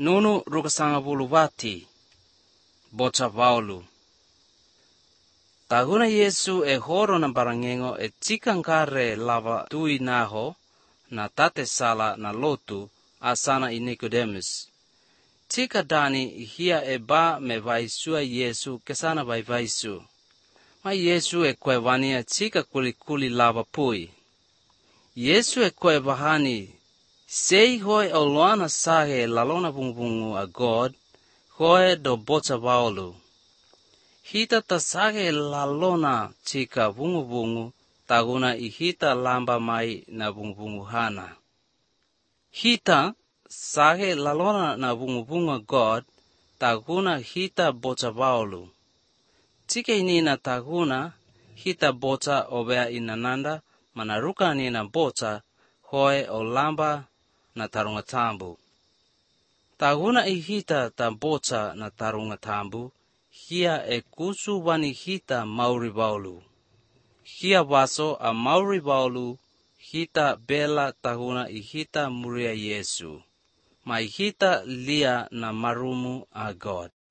Nunu rukasanga bulubati. Bocha Paulo. Taguna Yesu e horo na barangengo e tikangkare lava tui naho na tate sala na lotu asana i Nicodemus. Tika dani hia e ba me vaisua Yesu kesana vai vaisu. Ma Yesu e kwe wania tika kuli lava pui. Yesu e kwe bahani sei hoi oloana sage lalona bungbungu a God hoi do bocha Paulo. Hita tasage lalona tika bungu taguna i hita lamba mai na bungu hana. Hita sage lalona na bunga God taguna hita bocha Paulo. Tika inina taguna hita bocha obea inananda manaruka nina bocha hoe o lamba na tarunga tambu. Taguna i hita ta bocha na tarunga tambu hia e kusu wani hita mauri Paulo. Hia waso a mauri Paulo hita bela taguna i hita muria Yesu. Ma hita lia na marumu a God.